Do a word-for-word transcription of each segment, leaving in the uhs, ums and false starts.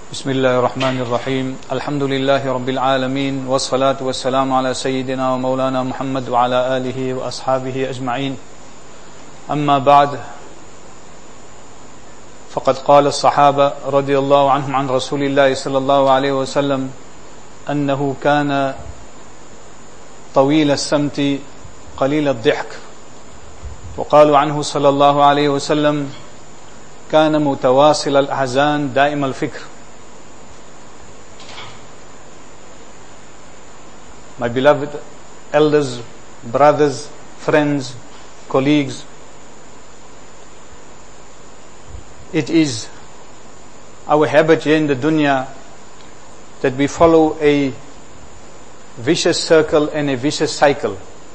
بسم الله الرحمن الرحيم الحمد لله رب العالمين والصلاة والسلام على سيدنا ومولانا محمد وعلى آله وأصحابه أجمعين أما بعد فقد قال الصحابة رضي الله عنهم عن رسول الله صلى الله عليه وسلم أنه كان طويل السمت قليل الضحك وقالوا عنه صلى الله عليه وسلم كان متواصل الأحزان دائم الفكر. My beloved elders, brothers, friends, colleagues, it is our habit here in the dunya that we follow a vicious circle and a vicious cycle.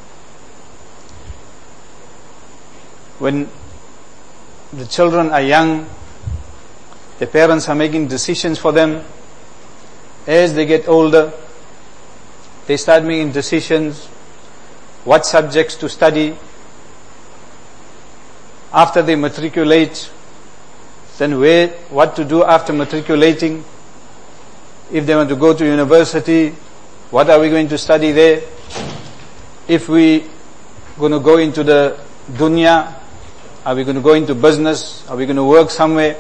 When the children are young, the parents are making decisions for them. As they get older, they start making decisions, what subjects to study. After they matriculate, then where, what to do after matriculating. If they want to go to university, what are we going to study there? If we going to go into the dunya, are we going to go into business? Are we going to work somewhere?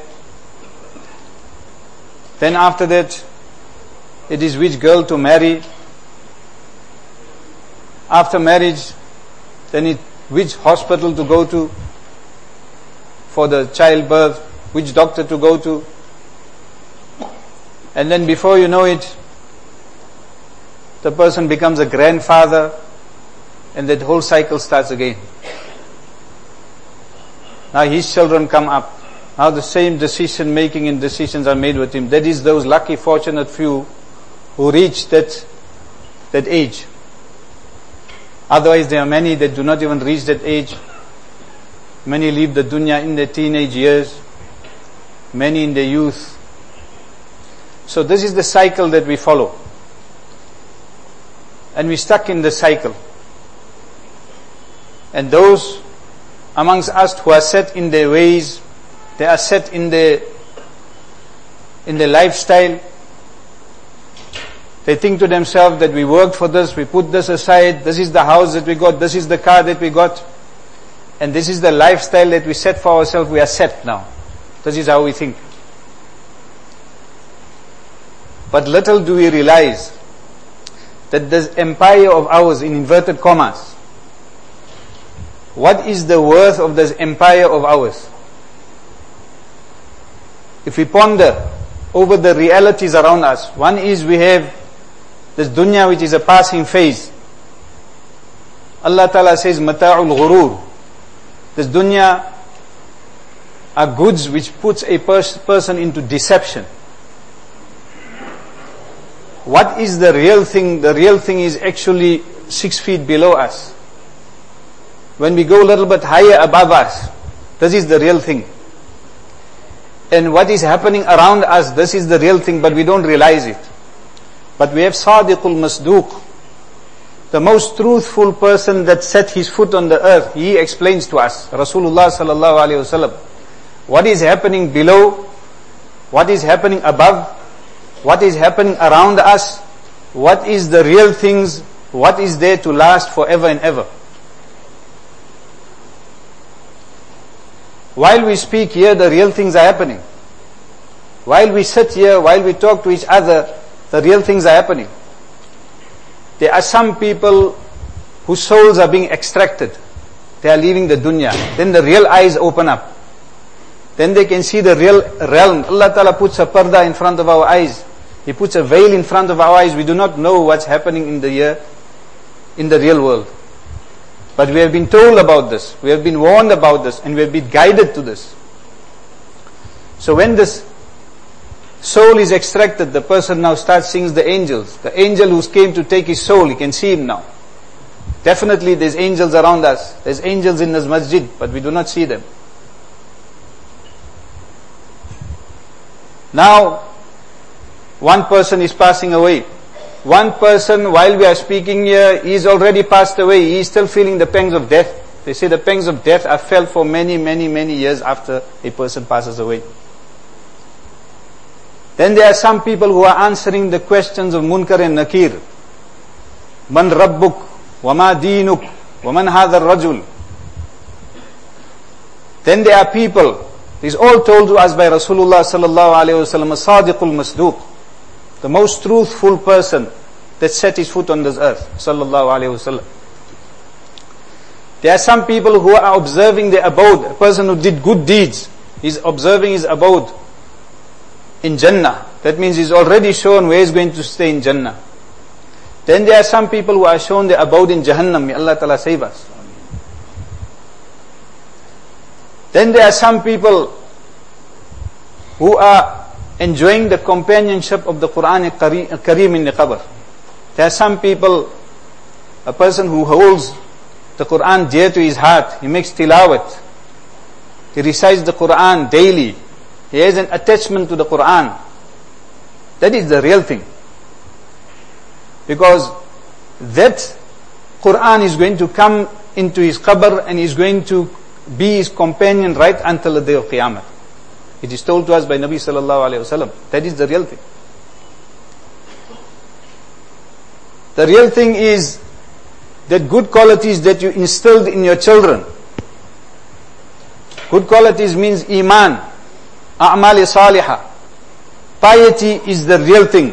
Then after that, it is which girl to marry. After marriage, then it, which hospital to go to for the childbirth, which doctor to go to. And then before you know it, the person becomes a grandfather, and that whole cycle starts again. Now his children come up. Now the same decision making and decisions are made with him. That is those lucky, fortunate few who reach that, that age. Otherwise there are many that do not even reach that age. Many leave the dunya in their teenage years. Many in their youth. So this is the cycle that we follow. And we're stuck in the cycle. And those amongst us who are set in their ways, they are set in their, in their lifestyle. They think to themselves that we worked for this, we put this aside, this is the house that we got, this is the car that we got, and this is the lifestyle that we set for ourselves, we are set now. This is how we think. But little do we realize that this empire of ours, in inverted commas, what is the worth of this empire of ours? If we ponder over the realities around us, one is we have this dunya which is a passing phase. Allah Ta'ala says, Mata'ul ghurur. This dunya are goods which puts a pers- person into deception. What is the real thing? The real thing is actually six feet below us. When we go a little bit higher above us, this is the real thing. And what is happening around us, this is the real thing, but we don't realize it. But we have Sadiqul Masduq, the most truthful person that set his foot on the earth. He explains to us, Rasulullah sallallahu alaihi wasallam, what is happening below, what is happening above, what is happening around us, what is the real things, what is there to last forever and ever. While we speak here, the real things are happening. While we sit here, while we talk to each other, the real things are happening. There are some people whose souls are being extracted. They are leaving the dunya. Then the real eyes open up. Then they can see the real realm. Allah Ta'ala puts a parda in front of our eyes. He puts a veil in front of our eyes. We do not know what's happening in the year, in the real world. But we have been told about this. We have been warned about this. And we have been guided to this. So when this soul is extracted, the person now starts seeing the angels. The angel who came to take his soul, he can see him now. Definitely there's angels around us. There's angels in this masjid, but we do not see them. Now, one person is passing away. One person, while we are speaking here, he is already passed away. He is still feeling the pangs of death. They say the pangs of death are felt for many, many, many years after a person passes away. Then there are some people who are answering the questions of Munkar and Nakir. Man Rabbuk, Wama Deenuk, Waman Hadar Rajul. Then there are people, it is all told to us by Rasulullah sallallahu alayhi wa sallam, Sadiqul Masduq, the most truthful person that set his foot on this earth, sallallahu alayhi wa sallam. There are some people who are observing their abode. A person who did good deeds, he's observing his abode in Jannah. That means he's already shown where he's going to stay in Jannah. Then there are some people who are shown their abode in Jahannam. May Allah Ta'ala save us. Then there are some people who are enjoying the companionship of the Quran Kareem in the qabr. There are some people, a person who holds the Quran dear to his heart, he makes tilawat, he recites the Quran daily, he has an attachment to the Quran. That is the real thing. Because that Quran is going to come into his qabr and is going to be his companion right until the day of Qiyamah. It is told to us by Nabi sallallahu alayhi wa sallam. That is the real thing. The real thing is that good qualities that you instilled in your children. Good qualities means iman, a'mali salihah. Piety is the real thing.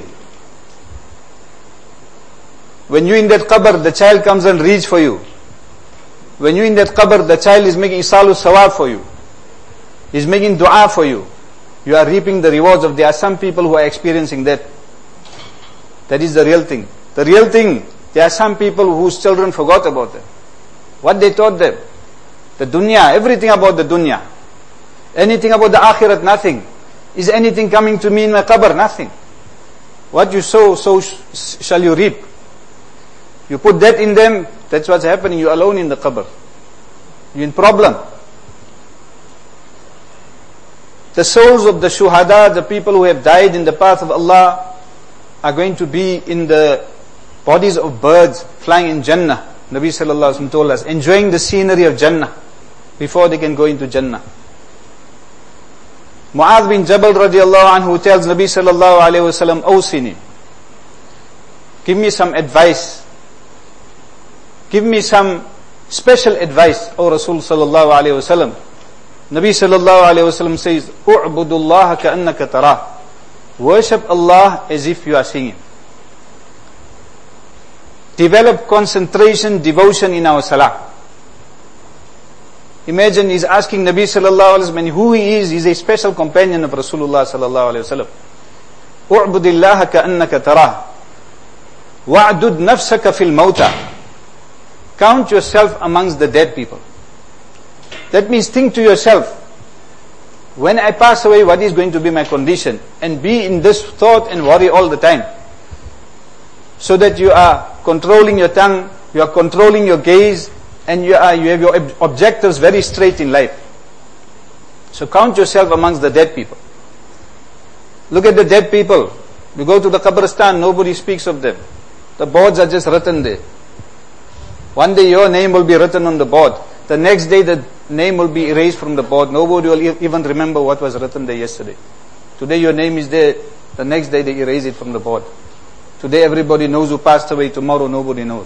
When you in that qabr, the child comes and reads for you. When you in that qabr, the child is making isalu sawab for you. He's making dua for you. You are reaping the rewards of. There are some people who are experiencing that. That is the real thing. The real thing, there are some people whose children forgot about them. What they taught them. The dunya, everything about the dunya. Anything about the akhirat, nothing. Is anything coming to me in my qabr? Nothing. What you sow, so sh- shall you reap. You put that in them, that's what's happening. You're alone in the qabr. You're in problem. The souls of the shuhada, the people who have died in the path of Allah, are going to be in the bodies of birds flying in Jannah. Nabi sallallahu alaihi wasallam told us, enjoying the scenery of Jannah before they can go into Jannah. Mu'adh bin Jabal radiallahu anhu tells Nabi sallallahu alaihi wasallam, Awsini, give me some advice. Give me some special advice, O Rasul sallallahu alaihi wasallam. Nabi sallallahu alaihi wasallam says, U'budullaha ka'annaka tarah. Worship Allah as if you are seeing Him. Develop concentration, devotion in our salah. Imagine he's asking Nabi sallallahu alaihi wasallam who he is. He's a special companion of Rasulullah sallallahu alaihi wasallam. U'budillaha ka'annaka tarah. Wa'dud nafsaka fil mawta. Count yourself amongst the dead people. That means think to yourself, when I pass away, what is going to be my condition? And be in this thought and worry all the time. So that you are controlling your tongue, you are controlling your gaze, and you are you have your ob- objectives very straight in life. So count yourself amongst the dead people. Look at the dead people. You go to the Qabristan, nobody speaks of them. The boards are just written there. One day your name will be written on the board. The next day the name will be erased from the board. Nobody will e- even remember what was written there yesterday. Today your name is there. The next day they erase it from the board. Today everybody knows who passed away. Tomorrow nobody knows.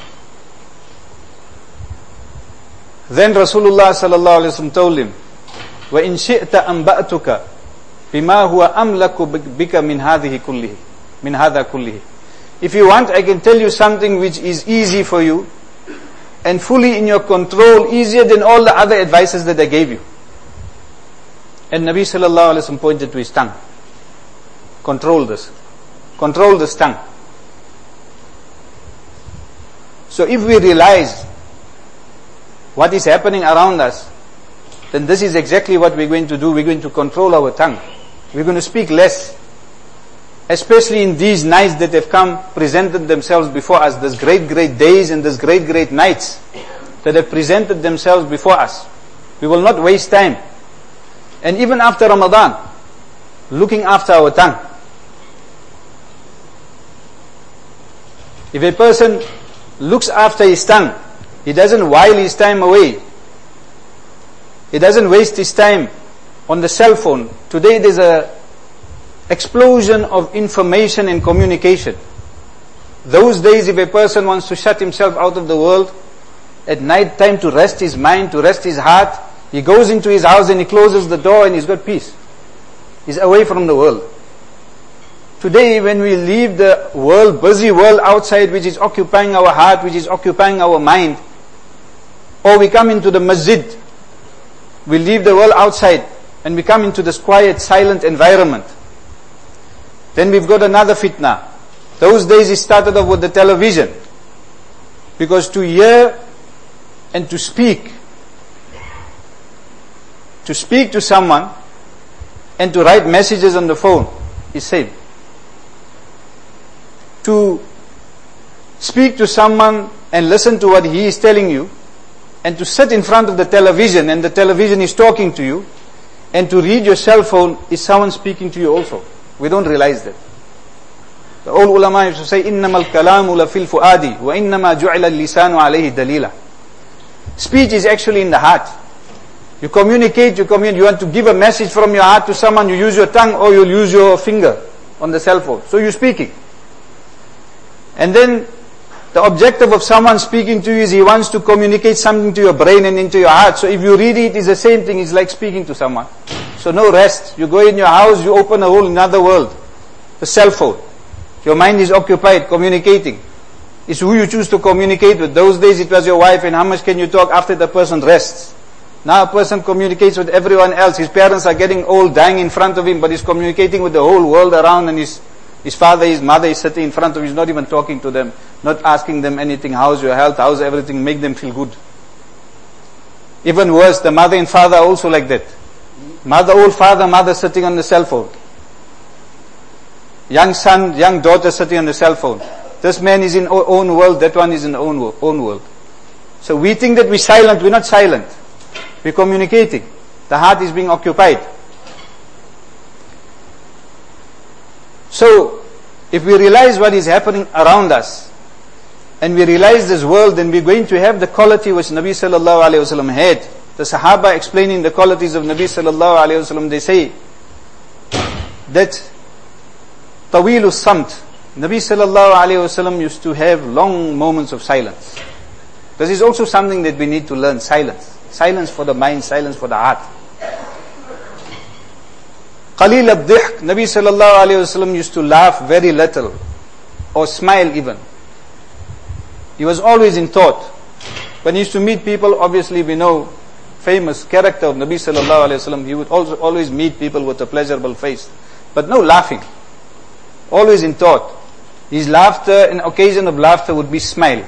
Then Rasulullah sallallahu alaihi wasallam told him, وَإِنْ شِئْتَ أَنْبَأْتُكَ بِمَا هُوَ أَمْلَكُ بِكَ مِنْ هَذِهِ كُلِّهِ مِنْ هَذَا كُلِّهِ. If you want, I can tell you something which is easy for you and fully in your control, easier than all the other advices that I gave you. And Nabi sallallahu alaihi wasallam pointed to his tongue. Control this. Control this tongue. So if we realize what is happening around us, then this is exactly what we're going to do. We're going to control our tongue. We're going to speak less. Especially in these nights that have come, presented themselves before us, these great, great days and these great, great nights that have presented themselves before us. We will not waste time. And even after Ramadan, looking after our tongue. If a person looks after his tongue, he doesn't while his time away. He doesn't waste his time on the cell phone. Today there's a explosion of information and communication. Those days, if a person wants to shut himself out of the world, at night time to rest his mind, to rest his heart, he goes into his house and he closes the door and he's got peace. He's away from the world. Today, when we leave the world, busy world outside, which is occupying our heart, which is occupying our mind, or we come into the masjid, we leave the world outside, and we come into this quiet, silent environment, then we've got another fitna. Those days it started off with the television. Because to hear and to speak, to speak to someone and to write messages on the phone is same. To speak to someone and listen to what he is telling you, and to sit in front of the television and the television is talking to you, and to read your cell phone is someone speaking to you also. We don't realize that. The old ulama used to say, إِنَّمَا الْكَلَامُ لَفِي الْفُؤَادِ وَإِنَّمَا جُعِلَ الْلِسَانُ عَلَيْهِ دَلِيلًا. Speech is actually in the heart. You communicate, you communicate, you want to give a message from your heart to someone, you use your tongue or you'll use your finger on the cell phone. So you're speaking. And then the objective of someone speaking to you is he wants to communicate something to your brain and into your heart. So if you read it, it's the same thing. It's like speaking to someone. So no rest. You go in your house, you open a whole another world. The cell phone. Your mind is occupied, communicating. It's who you choose to communicate with. Those days it was your wife, and how much can you talk after the person rests? Now a person communicates with everyone else. His parents are getting old, dying in front of him, but he's communicating with the whole world around, and his, his father, his mother is sitting in front of him. He's not even talking to them, not asking them anything. How's your health? How's everything? Make them feel good. Even worse, the mother and father are also like that. Mother, old father, mother sitting on the cell phone. Young son, young daughter sitting on the cell phone. This man is in own world, that one is in own own world. So we think that we're silent. We're not silent. We're communicating. The heart is being occupied. So, if we realize what is happening around us, and we realize this world, then we're going to have the quality which Nabi sallallahu alayhi wa sallam had. The Sahaba explaining the qualities of Nabi sallallahu alayhi wa sallam, they say that Tawilu Samt, Nabi sallallahu alayhi wa sallam used to have long moments of silence. This is also something that we need to learn, silence. Silence for the mind, silence for the heart. Qalil al-dhihk, Nabi sallallahu alayhi wa sallam used to laugh very little, or smile even. He was always in thought. When he used to meet people, obviously we know, famous character of Nabi sallallahu alayhi wa sallam, he would also always meet people with a pleasurable face. But no laughing. Always in thought. His laughter, an occasion of laughter would be smile.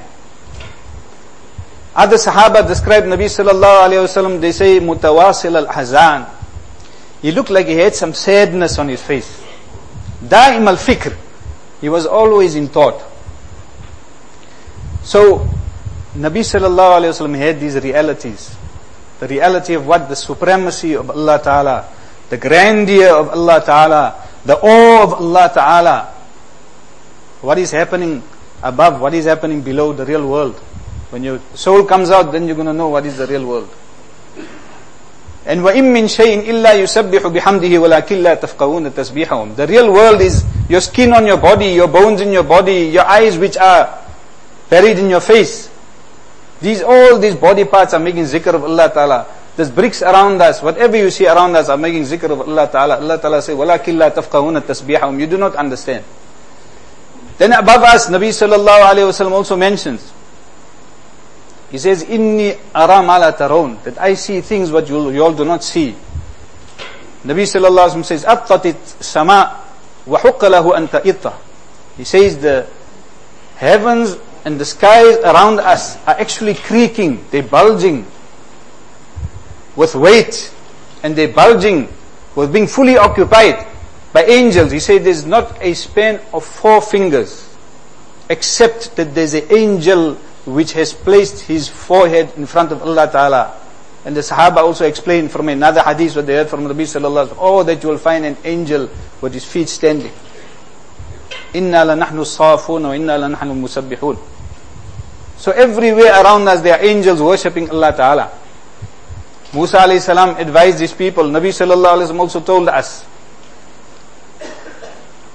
Other Sahaba describe Nabi sallallahu alayhi wa sallam, they say, mutawasil al-hazan. He looked like he had some sadness on his face. Da'im al-fikr. He was always in thought. So, Nabi sallallahu alayhi wa sallam had these realities. The reality of what? The supremacy of Allah Ta'ala. The grandeur of Allah Ta'ala. The awe of Allah Ta'ala. What is happening above, what is happening below, the real world. When your soul comes out, then you're going to know what is the real world. And وَإِن مِّن شَيْءٍ إِلَّا يُسَبِّحُ بِحَمْدِهِ وَلَكِنْ لَا تَفْقَهُونَ تَسْبِيحَهُمْ. The real world is your skin on your body, your bones in your body, your eyes which are buried in your face. These, all these body parts are making zikr of Allah Ta'ala. There's bricks around us, whatever you see around us are making zikr of Allah Ta'ala. Allah Ta'ala says, وَلَكِنْ لَا تَفْقَهُونَ تَسْبِيحَهُمْ. You do not understand. Then above us, Nabi sallallahu alayhi wa sallam also mentions, he says, Inni ara ma la tarown, that I see things what you, you all do not see. Nabi sallallahu alayhi wa sallam says, Attatit sama wa hukka lahu an ta'itta. He says the heavens and the skies around us are actually creaking, they're bulging with weight, and they're bulging with being fully occupied by angels. He said there's not a span of four fingers, except that there's an angel which has placed his forehead in front of Allah Ta'ala. And the Sahaba also explained from another hadith what they heard from Nabi Sallallahu Alaihi Wasallam, oh, that you will find an angel with his feet standing. Inna la nahnu safun wa inna la nahnu musabbihun. So everywhere around us there are angels worshipping Allah Ta'ala. Musa alayhi salam advised his people. Nabi Sallallahu Alaihi Wasallam also told us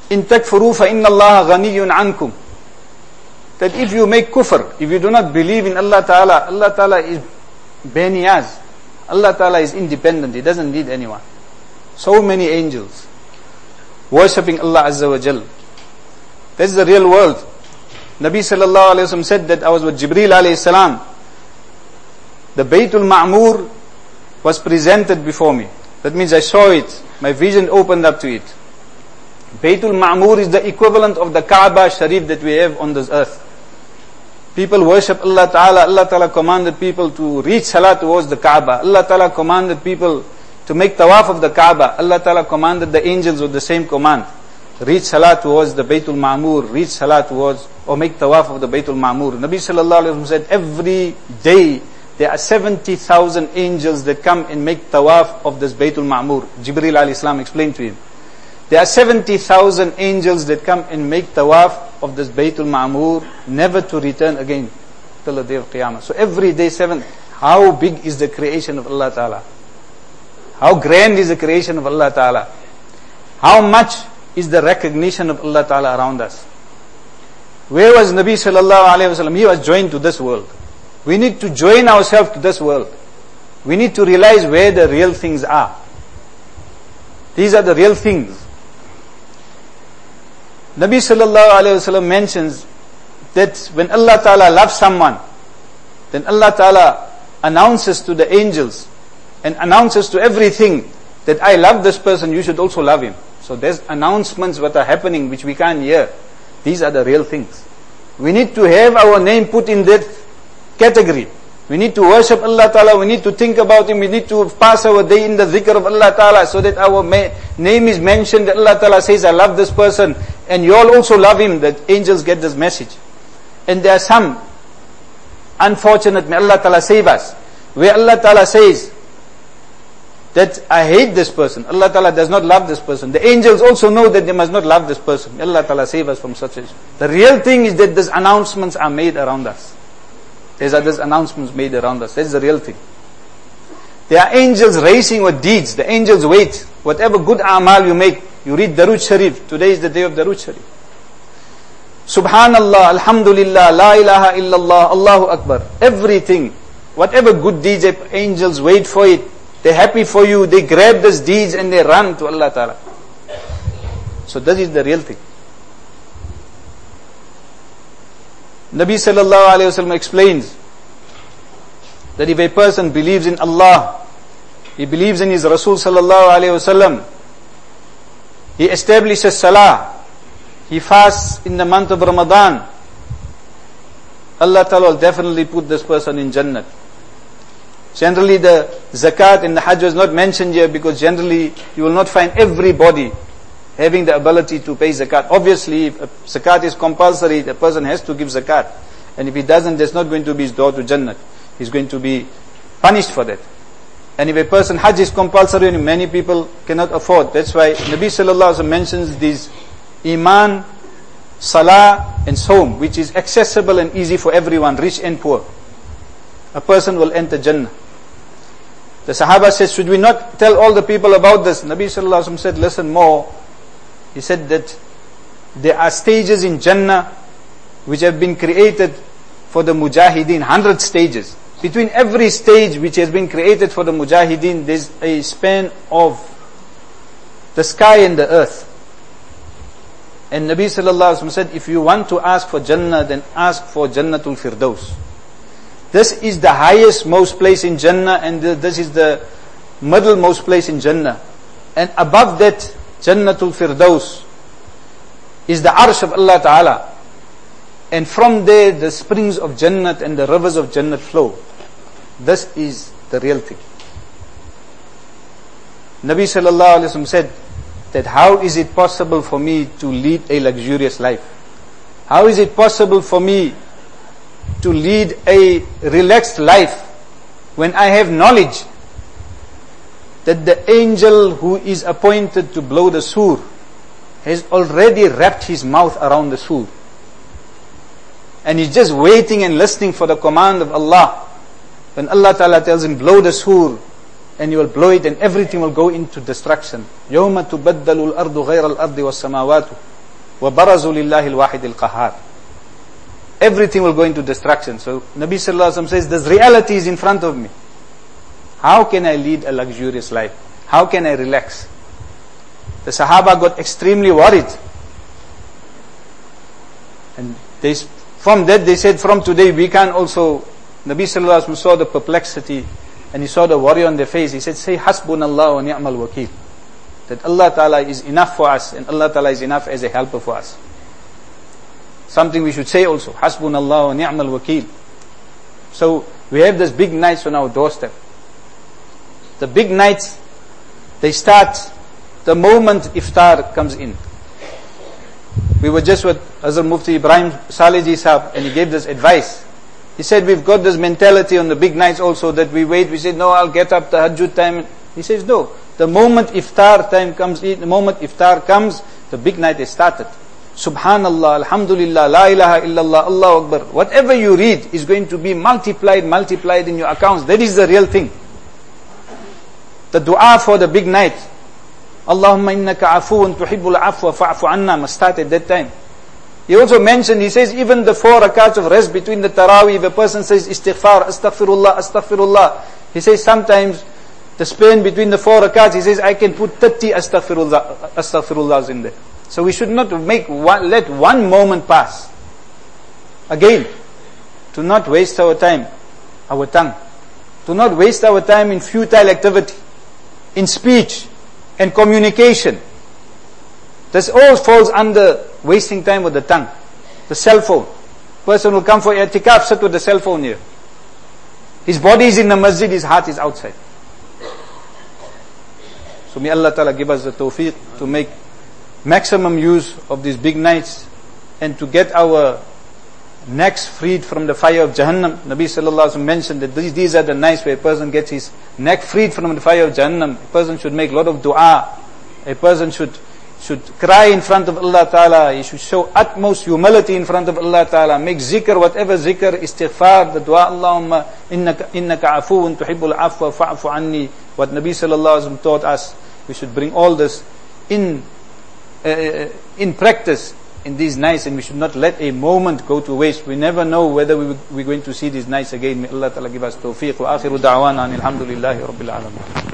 in takfuru fa inna Allah ghaniyun ankum. That if you make kufr, if you do not believe in Allah Ta'ala, Allah Ta'ala is beniyaz. Allah Ta'ala is independent, He doesn't need anyone. So many angels worshipping Allah Azza wa Jal. This is the real world. Nabi Sallallahu Alaihi Wasallam said that I was with Jibreel Alayhi Salam. The Baytul Ma'mur was presented before me. That means I saw it. My vision opened up to it. Baytul Ma'mur is the equivalent of the Kaaba Sharif that we have on this earth. People worship Allah Ta'ala. Allah Ta'ala commanded people to reach salah towards the Kaaba. Allah Ta'ala commanded people to make tawaf of the Kaaba. Allah Ta'ala commanded the angels with the same command. Reach salah towards the Baytul Ma'mur. Reach salah towards, or make tawaf of the Baytul Ma'mur. Nabi Sallallahu Alaihi Wasallam said every day there are seventy thousand angels that come and make tawaf of this Baytul Ma'mur. Jibreel Alayhi Salam explained to him. There are seventy thousand angels that come and make tawaf of this Baytul Ma'mur, never to return again till the day of Qiyamah. So every day seven. How big is the creation of Allah Ta'ala? How grand is the creation of Allah Ta'ala? How much is the recognition of Allah Ta'ala around us? Where was Nabi Sallallahu Alaihi Wasallam? He was joined to this world. We need to join ourselves to this world. We need to realize where the real things are. These are the real things. Nabi Sallallahu Alaihi Wasallam mentions that when Allah Ta'ala loves someone, then Allah Ta'ala announces to the angels and announces to everything that I love this person, you should also love him. So there's announcements that are happening which we can't hear. These are the real things. We need to have our name put in that category. We need to worship Allah Ta'ala, we need to think about Him, we need to pass our day in the dhikr of Allah Ta'ala so that our name is mentioned, that Allah Ta'ala says, I love this person, and you all also love him, that angels get this message. And there are some, unfortunate, may Allah Ta'ala save us, where Allah Ta'ala says that I hate this person, Allah Ta'ala does not love this person. The angels also know that they must not love this person. May Allah Ta'ala save us from such a... The real thing is that these announcements are made around us. There's others announcements made around us. That's the real thing. There are angels racing with deeds. The angels wait. Whatever good amal you make, you read Darood Sharif. Today is the day of Darood Sharif. Subhanallah, Alhamdulillah, La ilaha illallah, Allahu Akbar. Everything. Whatever good deeds, angels wait for it. They're happy for you. They grab these deeds and they run to Allah Ta'ala. So this is the real thing. Nabi Sallallahu Alaihi Wasallam explains that if a person believes in Allah, he believes in his Rasul Sallallahu Alaihi Wasallam, he establishes Salah, he fasts in the month of Ramadan, Allah Ta'ala will definitely put this person in Jannah. Generally the Zakat in the Hajj was not mentioned here because generally you will not find everybody having the ability to pay zakat. Obviously, if zakat is compulsory, the person has to give zakat. And if he doesn't, there's not going to be his door to Jannah. He's going to be punished for that. And if a person Hajj is compulsory, and many people cannot afford. That's why Nabi Sallallahu Alaihi Wasallam mentions these Iman, Salah and Saum, which is accessible and easy for everyone, rich and poor. A person will enter Jannah. The Sahaba says, should we not tell all the people about this? Nabi Sallallahu Alaihi Wasallam said, listen more. He said that there are stages in Jannah which have been created for the Mujahideen, hundred stages. Between every stage which has been created for the Mujahideen, there's a span of the sky and the earth. And Nabi Sallallahu Alaihi Wasallam said, if you want to ask for Jannah, then ask for Jannatul Firdaus. This is the highest most place in Jannah, and this is the middle most place in Jannah. And above that, Jannatul Firdaus is the Arsh of Allah Ta'ala. And from there, the springs of Jannat and the rivers of Jannat flow. This is the real thing. Nabi Sallallahu Alaihi Wasallam said that how is it possible for me to lead a luxurious life? How is it possible for me to lead a relaxed life when I have knowledge that the angel who is appointed to blow the sur has already wrapped his mouth around the sur. And he's just waiting and listening for the command of Allah. When Allah Ta'ala tells him, blow the sur, and you will blow it and everything will go into destruction. يَوْمَ تُبَدَّلُ الْأَرْضُ غَيْرَ الْأَرْضِ وَالسَّمَاوَاتُ وَبَرَزُوا لِلَّهِ الْوَاحِدِ الْقَهَّارِ. Everything will go into destruction. So Nabi Sallallahu Alaihi Wasallam says, this reality is in front of me. How can I lead a luxurious life? How can I relax? The Sahaba got extremely worried. And they, from that they said, from today we can also, Nabi Sallallahu Alaihi Wasallam saw the perplexity and he saw the worry on their face. He said, say, Hasbunallah wa ni'mal wakil. That Allah Ta'ala is enough for us and Allah Ta'ala is enough as a helper for us. Something we should say also, Hasbunallah wa ni'mal wakil. So we have these big nights on our doorstep. The big nights, they start the moment iftar comes in. We were just with Hazrat Mufti Ibrahim Salehji Sahab and he gave this advice. He said, we've got this mentality on the big nights also that we wait. We said, no, I'll get up the Hajjud time. He says, no. The moment iftar time comes in, the moment iftar comes, the big night is started. Subhanallah, Alhamdulillah, La ilaha illallah, Allahu Akbar. Whatever you read is going to be multiplied, multiplied in your accounts. That is the real thing. The dua for the big night. Allahumma innaka afuun tuhibbul afwa fa'fu anna must start at that time. He also mentioned, he says, even the four rakats of rest between the tarawih, if a person says istighfar, astaghfirullah, astaghfirullah, he says sometimes the span between the four rakats, he says, I can put thirty astaghfirullah, astaghfirullahs in there. So we should not make one, let one moment pass. Again, to not waste our time, our tongue. Do not waste our time in futile activity, in speech and communication. This all falls under wasting time with the tongue. The cell phone. Person will come for i'tikaf, sit with the cell phone here. His body is in the masjid, his heart is outside. So may Allah Ta'ala give us the tawfiq to make maximum use of these big nights and to get our necks freed from the fire of Jahannam. Nabi Sallallahu Alaihi Wasallam mentioned that these, these are the nights where a person gets his neck freed from the fire of Jahannam. A person should make a lot of dua. A person should should cry in front of Allah Ta'ala. He should show utmost humility in front of Allah Ta'ala. Make zikr, whatever zikr, istighfar, the dua, Allahumma innaka, innaka afuun tuhibbul afwa fa'fu anni. What Nabi Sallallahu Alaihi Wasallam taught us, we should bring all this in uh, in practice in these nights, and we should not let a moment go to waste. We never know whether we, we're going to see these nights again. May Allah Ta'ala give us tawfiq. Wa akhiru da'wana alhamdulillahi rabbil alamin.